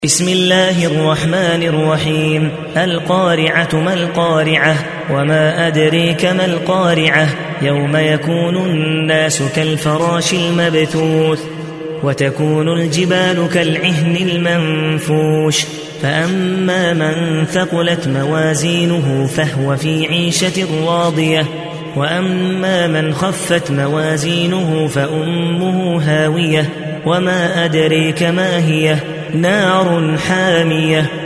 بسم الله الرحمن الرحيم. القارعة ما القارعة وما أدريك ما القارعة يوم يكون الناس كالفراش المبثوث وتكون الجبال كالعهن المنفوش فأما من ثقلت موازينه فهو في عيشة راضية وأما من خفت موازينه فأمه هاوية وما أدريك ما هي نار حامية